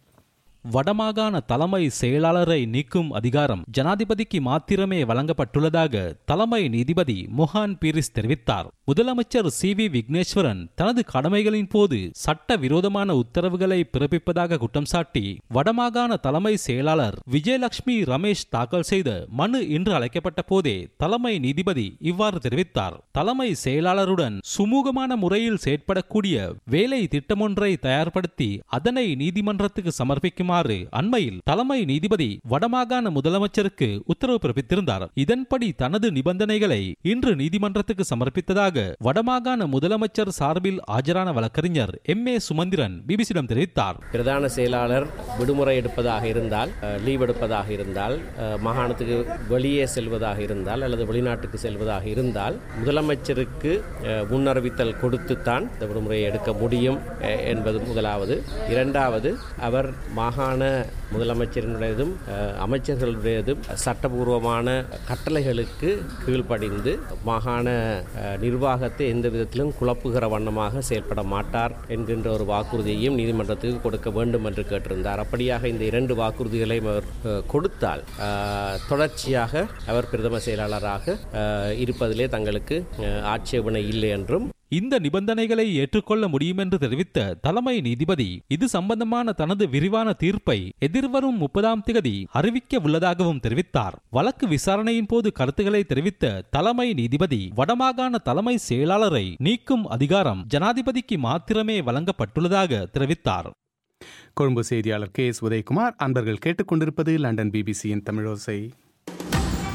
வடமாகாண தலைமை செயலாளரை நீக்கும் அதிகாரம் ஜனாதிபதிக்கு மாத்திரமே வழங்கப்பட்டுள்ளதாக தலைமை நீதிபதி மொஹான் பீரிஸ் தெரிவித்தார். முதலமைச்சர் சி வி விக்னேஸ்வரன் தனது கடமைகளின் போது சட்ட விரோதமான உத்தரவுகளை பிறப்பிப்பதாக குற்றம் சாட்டி வடமாகாண தலைமை செயலாளர் விஜயலட்சுமி ரமேஷ் தாக்கல் செய்த மனு இன்று அழைக்கப்பட்ட போதே தலைமை நீதிபதி இவ்வாறு தெரிவித்தார். தலைமை செயலாளருடன் சுமூகமான முறையில் செயற்படக்கூடிய வேலை திட்டமொன்றை தயார்படுத்தி அதனை நீதிமன்றத்துக்கு சமர்ப்பிக்குமாறு அண்மையில் தலைமை நீதிபதி வடமாகாண முதலமைச்சருக்கு உத்தரவு பிறப்பித்திருந்தார். இதன்படி தனது நிபந்தனைகளை இன்று நீதிமன்றத்துக்கு சமர்ப்பித்ததாக வடமாகாண முதலமைச்சர் சார்பில் ஆஜரான வழக்கறிஞர் எம் ஏ சுமந்திரன் பிபிசியிடம் தெரிவித்தார். பிரதான செயலாளர் விடுமுறை எடுப்பதாக இருந்தால், லீவ் எடுப்பதாக இருந்தால், மாகாணத்துக்கு வெளியே செல்வதாக இருந்தால் அல்லது வெளிநாட்டுக்கு செல்வதாக இருந்தால் முதலமைச்சருக்கு முன்னறிவித்தல் கொடுத்துத்தான் இந்த விடுமுறையை எடுக்க முடியும் என்பது முதலாவது. இரண்டாவது, அவர் மாகாண முதலமைச்சரினுடையதும் அமைச்சர்களுடையதும் சட்டபூர்வமான கட்டளைகளுக்கு கீழ்ப்படிந்து மாகாண நிர்வாகத்தை எந்த விதத்திலும் குழப்புகிற வண்ணமாக செயல்பட மாட்டார் என்கின்ற ஒரு வாக்குறுதியையும் நீதிமன்றத்துக்கு கொடுக்க வேண்டும் என்று கேட்டிருந்தார். அப்படியாக இந்த இரண்டு வாக்குறுதிகளை அவர் கொடுத்தால் தொடர்ச்சியாக அவர் பிரதம செயலாளராக இருப்பதிலே தங்களுக்கு ஆட்சேபனை இல்லை என்றும் இந்த நிபந்தனைகளை ஏற்றுக்கொள்ள முடியும் என்று தெரிவித்த தலைமை நீதிபதி இது சம்பந்தமான தனது விரிவான தீர்ப்பை எதிர்வரும் முப்பதாம் தேதி அறிவிக்க உள்ளதாகவும் தெரிவித்தார். வழக்கு விசாரணையின் போது கருத்துக்களை தெரிவித்த தலைமை நீதிபதி வடமாகாண தலைமை செயலாளரை நீக்கும் அதிகாரம் ஜனாதிபதிக்கு மாத்திரமே வழங்கப்பட்டுள்ளதாக தெரிவித்தார். கொழும்பு செய்தியாளர் கே எஸ் உதயகுமார். அன்பர்கள் கேட்டுக்கொண்டிருப்பது லண்டன் பிபிசியின் தமிழோசை. தமிழோசை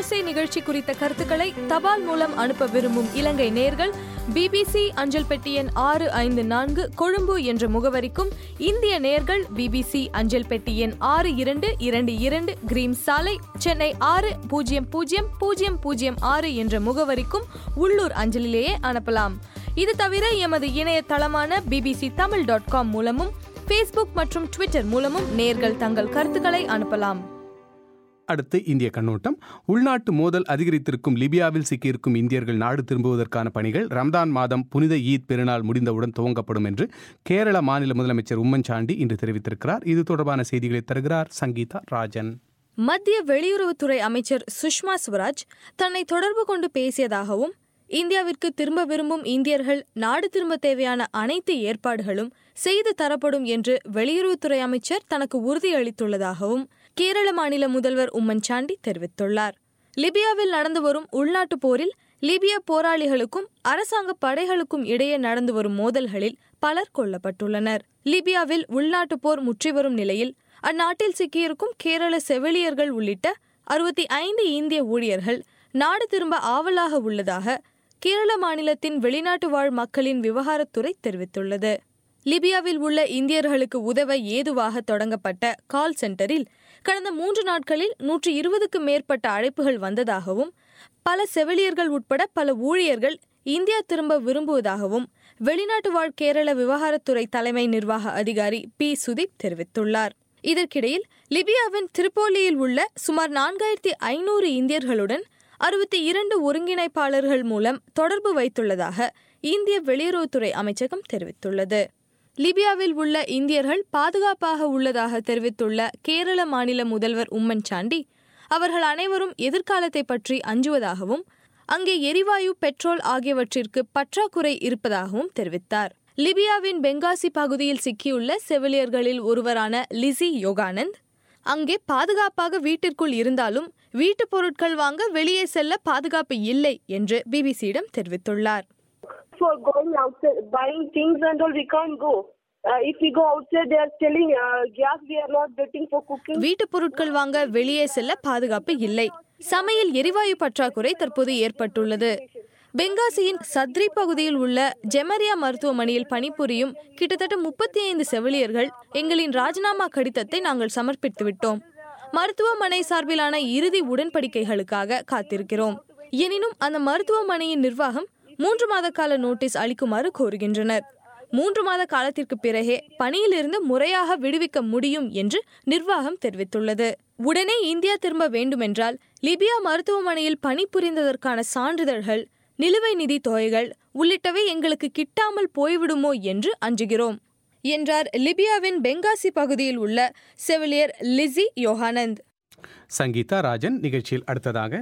தமிழோசை நிகழ்ச்சி குறித்த கருத்துக்களை தபால் மூலம் அனுப்ப விரும்பும் இலங்கை நேயர்கள் பிபிசி அஞ்சல் பெட்டி எண் ஆறு ஐந்து நான்கு கொழும்பு என்ற முகவரிக்கும், இந்திய நேயர்கள் பிபிசி அஞ்சல் பெட்டி எண் ஆறு இரண்டு இரண்டு இரண்டு கிரீம் சாலை, சென்னை ஆறு பூஜ்ஜியம் பூஜ்ஜியம் பூஜ்ஜியம் பூஜ்ஜியம் ஆறு என்ற முகவரிக்கும் உள்ளூர் அஞ்சலிலேயே அனுப்பலாம். இது தவிர எமது இணையதளமான பிபிசி தமிழ் டாட் காம் மூலமும் ஃபேஸ்புக் மற்றும் ட்விட்டர் மூலமும் நேயர்கள் தங்கள் கருத்துக்களை அனுப்பலாம். அடுத்து இந்திய கண்ணோட்டம். உள்நாட்டு மோதல் அதிகரித்திருக்கும் லிபியாவில் சிக்கியிருக்கும் இந்தியர்கள் நாடு திரும்புவதற்கான பணிகள் ரம்தான் மாதம் புனித ஈத் பெருநாள் முடிந்தவுடன் துவங்கப்படும் என்று கேரள மாநில முதலமைச்சர் உம்மன் சாண்டி இன்று தெரிவித்திருக்கிறார். இது தொடர்பான செய்திகளை தருகிறார் சங்கீதா ராஜன். மத்திய வெளியுறவுத்துறை அமைச்சர் சுஷ்மா ஸ்வராஜ் தன்னை தொடர்பு கொண்டு பேசியதாகவும், இந்தியாவிற்கு திரும்ப விரும்பும் இந்தியர்கள் நாடு திரும்ப தேவையான அனைத்து ஏற்பாடுகளும் செய்து தரப்படும் என்று வெளியுறவுத்துறை அமைச்சர் தனக்கு உறுதியளித்துள்ளதாகவும் கேரள மாநில முதல்வர் உம்மன் சாண்டி தெரிவித்துள்ளார். லிபியாவில் நடந்து வரும் உள்நாட்டு போரில் லிபிய போராளிகளுக்கும் அரசாங்க படைகளுக்கும் இடையே நடந்து வரும் மோதல்களில் பலர் கொல்லப்பட்டுள்ளனர். லிபியாவில் உள்நாட்டு போர் முற்றி வரும் நிலையில் அந்நாட்டில் சிக்கியிருக்கும் கேரள செவிலியர்கள் உள்ளிட்ட அறுபத்தி ஐந்து இந்திய ஊழியர்கள் நாடு திரும்ப ஆவலாக உள்ளதாக கேரள மாநிலத்தின் வெளிநாட்டு வாழ் மக்களின் விவகாரத்துறை தெரிவித்துள்ளது. லிபியாவில் உள்ள இந்தியர்களுக்கு உதவ ஏதுவாக தொடங்கப்பட்ட கால் சென்டரில் கடந்த மூன்று நாட்களில் நூற்றி இருபதுக்கும் மேற்பட்ட அழைப்புகள் வந்ததாகவும், பல செவிலியர்கள் உட்பட பல ஊழியர்கள் இந்தியா திரும்ப விரும்புவதாகவும் வெளிநாட்டு வாழ் கேரள விவகாரத்துறை தலைமை நிர்வாக அதிகாரி பி சுதீப் தெரிவித்துள்ளார். இதற்கிடையில் லிபியாவின் திரிபோலியில் உள்ள சுமார் நான்காயிரத்தி ஐநூறு இந்தியர்களுடன் அறுபத்தி இரண்டு ஒருங்கிணைப்பாளர்கள் மூலம் தொடர்பு வைத்துள்ளதாக இந்திய வெளியுறவுத்துறை அமைச்சகம் தெரிவித்துள்ளது. லிபியாவில் உள்ள இந்தியர்கள் பாதுகாப்பாக உள்ளதாக தெரிவித்துள்ள கேரள மாநில முதல்வர் உம்மன் சாண்டி, அவர்கள் அனைவரும் எதிர்காலத்தை பற்றி அஞ்சுவதாகவும், அங்கே எரிவாயு, பெட்ரோல் ஆகியவற்றிற்கு பற்றாக்குறை இருப்பதாகவும் தெரிவித்தார். லிபியாவின் பெங்காசி பகுதியில் சிக்கியுள்ள செவிலியர்களில் ஒருவரான லிசி யோகானந்த், அங்கே பாதுகாப்பாக வீட்டிற்குள் இருந்தாலும் வீட்டுப் பொருட்கள் வாங்க வெளியே செல்ல பாதுகாப்பு இல்லை என்று பிபிசியிடம் தெரிவித்துள்ளார். For going outside, buying things and all, we can't go. Uh, if we go outside, they are selling uh, gas. We are not getting for cooking. வீட்டுப் பொருட்கள் வாங்க வெளியே செல்ல பாதுகாப்பு இல்லை. சமையல் எரிவாயு பற்றாக்குறை தற்போது ஏற்பட்டுள்ளது. பெங்காசியின் சத்ரி பகுதியில் உள்ள ஜெமரியா மருத்துவமனையில் பணிபுரியும் கிட்டத்தட்ட முப்பத்தி ஐந்து செவிலியர்கள் எங்களின் ராஜினாமா கடிதத்தை நாங்கள் சமர்ப்பித்து விட்டோம். மருத்துவமனை சார்பிலான இறுதி உடன்படிக்கைகளுக்காக காத்திருக்கிறோம். எனினும் அந்த மருத்துவமனையின் நிர்வாகம் மூன்று மாத கால நோட்டீஸ் அளிக்குமாறு கோருகின்றனர். மூன்று மாத காலத்திற்கு பிறகே பணியிலிருந்து முறையாக விடுவிக்க முடியும் என்று நிர்வாகம் தெரிவித்துள்ளது. உடனே இந்தியா திரும்ப வேண்டுமென்றால் லிபியா மருத்துவமனையில் பணிபுரிந்ததற்கான சான்றிதழ்கள், நிலுவை நிதி தொகைகள் உள்ளிட்டவை எங்களுக்கு கிட்டாமல் போய்விடுமோ என்று அஞ்சுகிறோம் என்றார் லிபியாவின் பெங்காசி பகுதியில் உள்ள செவிலியர் லிசி யோகானந்த். சங்கீதா ராஜன். நிகழ்ச்சியில் அடுத்ததாக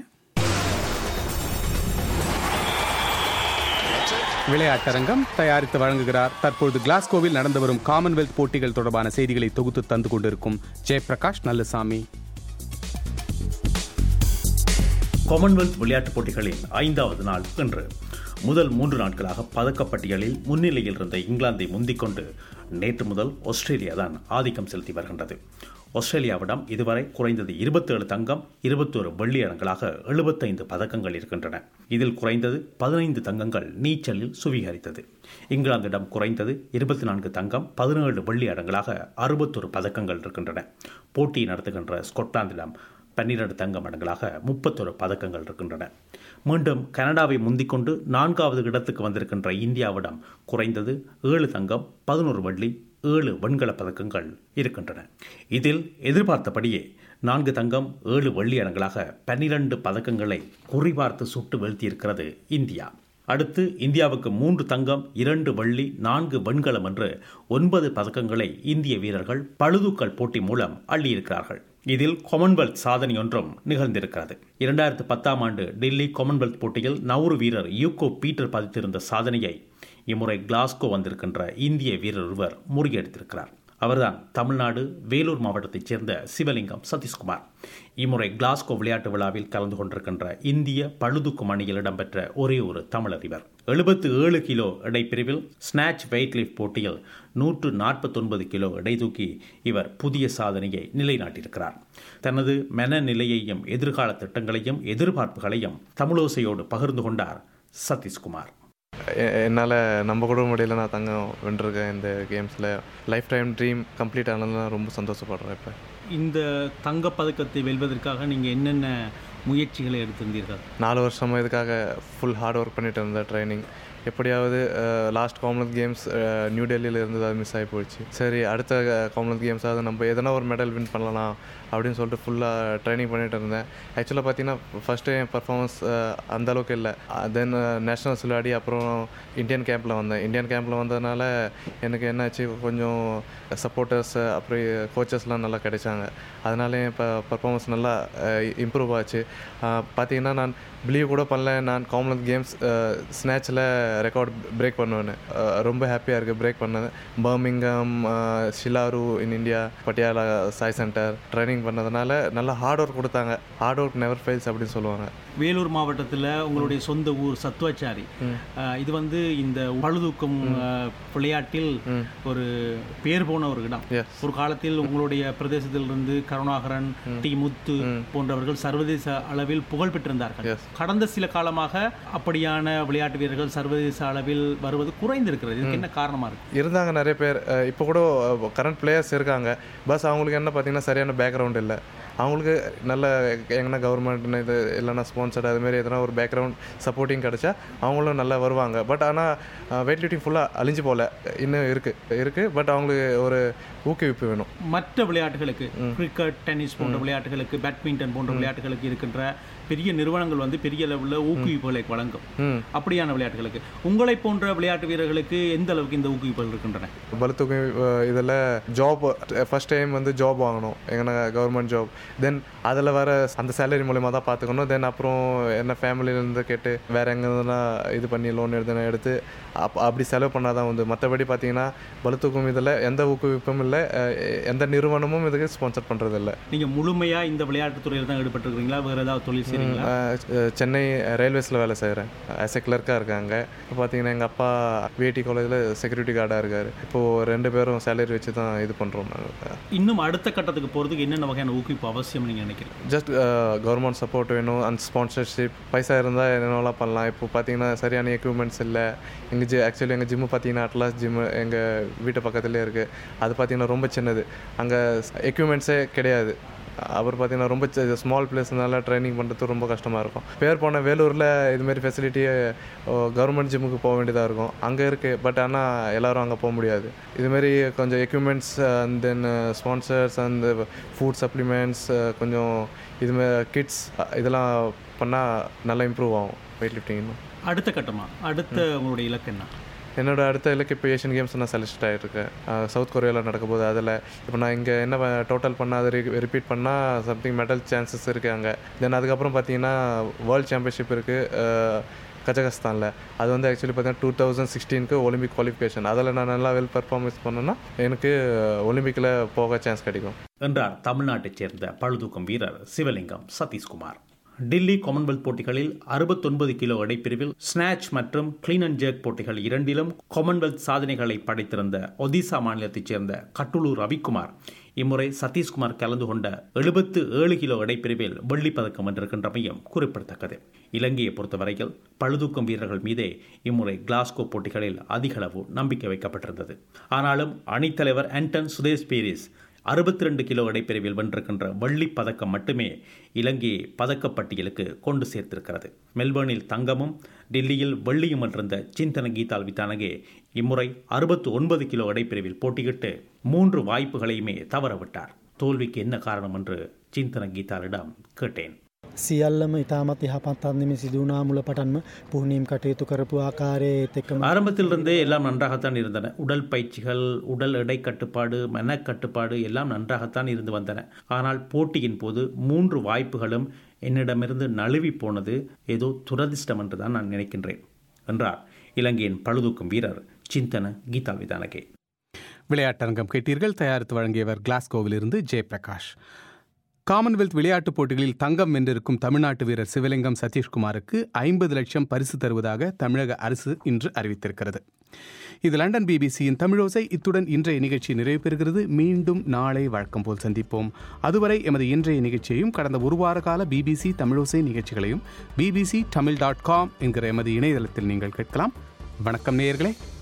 விளையாட்டரங்கம் தயாரித்து வழங்குகிறார். தற்பொழுது கிளாஸ்கோவில் நடந்து வரும் காமன்வெல்த் போட்டிகள் தொடர்பான செய்திகளை தொகுத்து தந்து கொண்டிருக்கும் ஜெயபிரகாஷ் நல்லசாமி. காமன்வெல்த் விளையாட்டுப் போட்டிகளின் ஐந்தாவது நாள் இன்று. முதல் மூன்று நாட்களாக பதக்கப்பட்டியலில் முன்னிலையில் இருந்த இங்கிலாந்தை முந்திக்கொண்டு நேற்று முதல் ஆஸ்திரேலியா தான் ஆதிக்கம் செலுத்தி வருகின்றது. ஆஸ்திரேலியாவிடம் இதுவரை குறைந்தது இருபத்தி ஏழு தங்கம், இருபத்தோரு வெள்ளி அரங்களாக எழுபத்தைந்து பதக்கங்கள் இருக்கின்றன. இதில் குறைந்தது பதினைந்து தங்கங்கள் நீச்சலில் சுவீகரித்தது. இங்கிலாந்திடம் குறைந்தது இருபத்தி நான்கு தங்கம், பதினேழு வெள்ளி அரங்களாக அறுபத்தொரு பதக்கங்கள் இருக்கின்றன. போட்டியை நடத்துகின்ற ஸ்கொட்லாந்திடம் பன்னிரண்டு தங்கம் அடங்களாக முப்பத்தொரு பதக்கங்கள் இருக்கின்றன. மீண்டும் கனடாவை முந்திக்கொண்டு நான்காவது இடத்துக்கு வந்திருக்கின்ற இந்தியாவிடம் குறைந்தது ஏழு தங்கம், பதினோரு வெள்ளி, ஏழு வெண்கலப் பதக்கங்கள் இருக்கின்றன. இதில் எதிர்பார்த்தபடியே நான்கு தங்கம், ஏழு வெள்ளி அடங்களாக பன்னிரண்டு பதக்கங்களை குறிபார்த்து சுட்டு வீழ்த்தியிருக்கிறது இந்தியா. அடுத்து இந்தியாவுக்கு மூன்று தங்கம், இரண்டு வெள்ளி, நான்கு வெண்கலம் என்று ஒன்பது பதக்கங்களை இந்திய வீரர்கள் பளுதூக்கல் போட்டி மூலம் அள்ளியிருக்கிறார்கள். இதில் காமன்வெல்த் சாதனை ஒன்றும் நிகழ்ந்திருக்கிறது. இரண்டாயிரத்து பத்தாம் ஆண்டு டெல்லி காமன்வெல்த் போட்டியில் நவுறு வீரர் யூகோ பீட்டர் பதித்திருந்த சாதனையை இம்முறை கிளாஸ்கோ வந்திருக்கின்ற இந்திய வீரர் ஒருவர் முறியடித்திருக்கிறார். அவர்தான் தமிழ்நாடு வேலூர் மாவட்டத்தைச் சேர்ந்த சிவலிங்கம் சதீஷ்குமார். இம்முறை கிளாஸ்கோ விளையாட்டு விழாவில் கலந்து கொண்டிருக்கின்ற இந்திய பளுதூக்கும் அணியில் இடம்பெற்ற ஒரே ஒரு தமிழர் இவர். எழுபத்து ஏழு கிலோ இடைப்பிரிவில் ஸ்நாட்ச் வெயிட் லிஃப்ட் போட்டியில் நூற்று நாற்பத்தொன்பது கிலோ எடை தூக்கி இவர் புதிய சாதனையை நிலைநாட்டியிருக்கிறார். தனது மனநிலையையும் எதிர்கால திட்டங்களையும் எதிர்பார்ப்புகளையும் தமிழோசையோடு பகிர்ந்து கொண்டார் சதீஷ்குமார். என்னால் நம்ப கூட முடியல, நான் தங்கம் வென்றிருக்கேன் இந்த கேம்ஸில். லைஃப் டைம் ட்ரீம் கம்ப்ளீட் ஆனதுலாம் ரொம்ப சந்தோஷப்படுறேன். இப்போ இந்த தங்கப்பதக்கத்தை வெல்வதற்காக நீங்கள் என்னென்ன முயற்சிகளை எடுத்திருந்தீர்கள்? நாலு வருஷமாக இதுக்காக ஃபுல் ஹார்ட் ஒர்க் பண்ணிட்டு இருந்தேன். ட்ரைனிங் எப்படியாவது லாஸ்ட் காமன்வெல்த் கேம்ஸ் நியூ டெல்லியில் இருந்தது, அது மிஸ் ஆகி போயிடுச்சு. சரி, அடுத்த காமன்வெல்த் கேம்ஸாவது நம்ம எதனா ஒரு மெடல் வின் பண்ணலாம் அப்படின்னு சொல்லிட்டு ஃபுல்லாக ட்ரைனிங் பண்ணிட்டு இருந்தேன். ஆக்சுவலாக பார்த்தீங்கன்னா ஃபஸ்ட்டு என் பர்ஃபார்மன்ஸ் அந்தளவுக்கு இல்லை. தென் நேஷ்னல்ஸ் விளையாடி அப்புறம் இந்தியன் கேம்பில் வந்தேன். இந்தியன் கேம்பில் வந்ததுனால எனக்கு என்னாச்சு, கொஞ்சம் சப்போர்ட்டர்ஸ் அப்புறம் கோச்சஸ்லாம் நல்லா கிடைச்சாங்க. அதனால என் இப்போ பர்ஃபார்மன்ஸ் நல்லா இம்ப்ரூவ் ஆச்சு. பார்த்தீங்கன்னா நான் பிலீவ் கூட பண்ணல, நான் காமன்வெல்த் கேம்ஸ் ஸ்நாட்சில் ரெக்கார்ட் பிரேக் பண்ணுவேன்னு. ரொம்ப ஹாப்பியாக இருக்குது பிரேக் பண்ணது. பர்மிங்கம், ஷிலாரு in India, Patiala SAI centre training பண்ணதுனால நல்லா ஹார்ட் ஒர்க் கொடுத்தாங்க. ஹார்ட் ஒர்க் நெவர் ஃபெயில்ஸ் அப்படின்னு சொல்லுவாங்க. வேலூர் மாவட்டத்தில் உங்களுடைய சொந்த ஊர் சத்துவாச்சாரி. இது வந்து இந்த பளுதூக்கும் விளையாட்டில் ஒரு பேர் போன ஒரு இடம். ஒரு காலத்தில் உங்களுடைய பிரதேசத்திலிருந்து கருணாகரன், டி முத்து போன்றவர்கள் சர்வதேச அளவில் புகழ் பெற்றிருந்தார்கள். கடந்த சில காலமாக அப்படியான விளையாட்டு வீரர்கள் சர்வதேச அளவில் வருவது குறைந்திருக்கிறது. இதுக்கு என்ன காரணமாக இருக்கு? இருந்தாங்க நிறைய பேர், இப்போ கூட கரண்ட் பிளேயர்ஸ் இருக்காங்க. பஸ் அவங்களுக்கு என்ன பார்த்தீங்கன்னா சரியான பேக்ரவுண்ட் இல்லை. அவங்களுக்கு நல்ல எங்கன்னா கவர்மெண்ட் இது இல்லைன்னா ஸ்பான்சர்டு அதுமாரி எதனா ஒரு பேக்ரவுண்ட் சப்போர்ட்டிங் கிடச்சா அவங்களும் நல்லா வருவாங்க. பட் ஆனால் வெயிட் லிஃப்டிங் ஃபுல்லாக அழிஞ்சு போகல, இன்னும் இருக்குது இருக்குது பட் அவங்களுக்கு ஒரு ஊக்குவிப்பு வேணும். மற்ற விளையாட்டுகளுக்கு, கிரிக்கெட், டென்னிஸ் போன்ற விளையாட்டுகளுக்கு, பேட்மிண்டன் போன்ற விளையாட்டுகளுக்கு இருக்கின்ற பெரிய நிறுவனங்கள் வந்து பெரிய லெவலில் ஊக்குவிப்புகளை வழங்கும். அப்படியான விளையாட்டுகளுக்கு உங்களை போன்ற விளையாட்டு வீரர்களுக்கு எந்த அளவுக்கு இந்த ஊக்குவிப்புகள் இருக்கின்றன? பளுதூக்கு இதில் ஜாப் ஃபர்ஸ்ட் டைம் வந்து ஜாப் வாங்கணும், எங்கன்னா கவர்மெண்ட் ஜாப். தென் அதில் வர அந்த சேலரி மூலயமா தான் பார்த்துக்கணும். தென் அப்புறம் என்ன ஃபேமிலியிலேருந்து கேட்டு வேறு எங்கன்னா இது பண்ணி லோன் எடுத்து எடுத்து அப் அப்படி செலவு பண்ணாதான் வந்து. மற்றபடி பார்த்தீங்கன்னா பளுதூக்கும் இதில் எந்த ஊக்குவிப்பும் இல்லை, எந்த நிறுவனமும் இதுக்கு ஸ்பான்சர் பண்ணுறது இல்லை. நீங்கள் முழுமையாக இந்த விளையாட்டுத்துறையில் தான் ஈடுபட்டுருக்கீங்களா? வேறு ஏதாவது தொழில்? சென்னை ரயில்வேஸில் வேலை செய்கிறேன், ஆஸ் எ கிளர்க்காக இருக்காங்க. இப்போ பார்த்தீங்கன்னா எங்கள் அப்பா விஐடி காலேஜில் செக்யூரிட்டி கார்டாக இருக்கார். இப்போது ரெண்டு பேரும் சேலரி வச்சு தான் இது பண்ணுறோம். நாங்கள் இன்னும் அடுத்த கட்டத்துக்கு போகிறதுக்கு என்னென்ன வகையான ஊக்குவிப்பு அவசியம் நீங்கள் நினைக்கிறீங்க? ஜஸ்ட் கவர்மெண்ட் சப்போர்ட் வேணும், அண்ட் ஸ்பான்சர்ஷிப். பைசா இருந்தால் என்னென்னலாம் பண்ணலாம். இப்போ பார்த்தீங்கன்னா சரியான எக்யூப்மெண்ட்ஸ் இல்லை. எங்கள் ஜி ஆக்சுவலி எங்கள் ஜிம்மு பார்த்தீங்கன்னா அட்லாஸ் ஜிம்மு எங்கள் வீட்டு பக்கத்துலேயே இருக்குது. அது பார்த்தீங்கன்னா ரொம்ப சின்னது, அங்கே எக்யூப்மெண்ட்ஸே கிடையாது. அவர் பார்த்தீங்கன்னா ரொம்ப ஸ்மால் பிளேஸ்னால ட்ரைனிங் பண்ணுறது ரொம்ப கஷ்டமாக இருக்கும். பேர் போன வேலூரில் இதுமாரி ஃபெசிலிட்டியே கவர்மெண்ட் ஜிம்முக்கு போக வேண்டியதாக இருக்கும். அங்கே இருக்குது, பட் ஆனால் எல்லோரும் அங்கே போக முடியாது. இதுமாரி கொஞ்சம் equipments and then sponsors and food supplements, கொஞ்சம் இதுமாரி கிட்ஸ் இதெல்லாம் பண்ணால் நல்லா இம்ப்ரூவ் ஆகும் வெயிட் லிஃப்டிங். அடுத்த கட்டமாக அடுத்த உங்களுடைய இலக்கு என்ன? என்னோட அடுத்த இலக்கு இப்போ ஏஷியன் கேம்ஸ் நான் செலக்ட் ஆகிருக்கேன். சவுத் கொரியாவில் நடக்கும்போது அதில் இப்போ நான் இங்கே என்ன டோட்டல் பண்ணால் அதை ரிப்பீட் பண்ணால் சம்திங் மெடல் சான்சஸ் இருக்குது அங்கே. தென் அதுக்கப்புறம் பார்த்தீங்கன்னா வேர்ல்டு சாம்பியன்ஷிப் இருக்குது கஜகஸ்தானில். அது வந்து ஆக்சுவலி பார்த்தீங்கன்னா டூ தௌசண்ட் சிக்ஸ்டீனுக்கு ஒலிம்பிக் குவாலிஃபிகேஷன். அதில் நான் நல்லா வெல் பர்ஃபார்மன்ஸ் பண்ணேன்னா எனக்கு ஒலிம்பிக்கில் போக சான்ஸ் கிடைக்கும் என்றார் தமிழ்நாட்டைச் சேர்ந்த பளுதூக்கும் வீரர் சிவலிங்கம் சதீஷ்குமார். டில்லி காமன்வெல்த் போட்டிகளில் அறுபத்தொன்பது கிலோ எடைப்பிரிவில் ஸ்நாட்ச் மற்றும் கிளீன் அண்ட் ஜெர்க் போட்டிகள் இரண்டிலும் காமன்வெல்த் சாதனைகளை படைத்திருந்த ஒடிசா மாநிலத்தைச் சேர்ந்த கட்டுலூர் ரவிக்குமார் இம்முறை சதீஷ்குமார் கலந்து கொண்ட எழுபத்து ஏழு கிலோ எடைப்பிரிவில் வெள்ளிப் பதக்கம் வென்றிருக்கின்றமையும் குறிப்பிடத்தக்கது. இலங்கையை பொறுத்தவரையில் பளுதூக்கும் வீரர்கள் மீதே இம்முறை கிளாஸ்கோ போட்டிகளில் அதிகளவு நம்பிக்கை வைக்கப்பட்டிருந்தது. ஆனாலும் அணித்தலைவர் ஆண்டன் சுதேஷ் பீரிஸ் அறுபத்தி ரெண்டு கிலோ எடைப்பிரிவில் வென்றிருக்கின்ற வெள்ளிப் பதக்கம் மட்டுமே இலங்கையை பதக்கப்பட்டியலுக்கு கொண்டு சேர்த்திருக்கிறது. மெல்பர்னில் தங்கமும் டில்லியில் வெள்ளியும் வென்றிருந்த சிந்தன கீதால் வித்தானகே இம்முறை அறுபத்தி ஒன்பது கிலோ எடைப்பிரிவில் போட்டியிட்டு மூன்று வாய்ப்புகளையுமே தவறவிட்டார். தோல்விக்கு என்ன காரணம் என்று சிந்தன கீதாலிடம் கேட்டேன். සියල්ලම ඉතාමත් යහපත් අන්දමේ සිදු වුණා. මුල පටන්ම පුහුණුවීම් කටයුතු කරපු ආකාරයේත් එක්කම ஆரம்பத்திலிருந்தே எல்லாம் நன்றாகத்தான் இருந்தன. உடல் பயிற்சிகள், உடல் எடை கட்டுப்பாடு, மனக்கட்டுப்பாடு எல்லாம் நன்றாகத்தான் இருந்து வந்தன. ஆனால் போட்டியின் போது மூன்று வாய்ப்புகளும் என்னிடமிருந்து நழுவி போனது ஏதோ துரதிர்ஷ்டம் என்று தான் நான் நினைக்கின்றேன் என்றார் இலங்கையின் பளுதூக்கும் வீரர் சிந்தன கீதால் விதானகே. விளையாட்டரங்கம் கேட்டீர்கள். தயாரித்து வழங்கியவர் கிளாஸ்கோவிலிருந்து ஜெயபிரகாஷ். காமன்வெல்த் விளையாட்டுப் போட்டிகளில் தங்கம் வென்றிருக்கும் தமிழ்நாட்டு வீரர் சிவலிங்கம் சதீஷ்குமாருக்கு ஐம்பது லட்சம் பரிசு தருவதாக தமிழக அரசு இன்று அறிவித்திருக்கிறது. இது லண்டன் பிபிசியின் தமிழோசை. இத்துடன் இன்றைய நிகழ்ச்சி நிறைவு பெறுகிறது. மீண்டும் நாளை வழக்கம் போல் சந்திப்போம். அதுவரை எமது இன்றைய நிகழ்ச்சியையும் கடந்த ஒரு வார கால பிபிசி தமிழோசை நிகழ்ச்சிகளையும் பிபிசி தமிழ் டாட் காம் என்கிற எமது இணையதளத்தில் நீங்கள் கேட்கலாம். வணக்கம் நேயர்களே.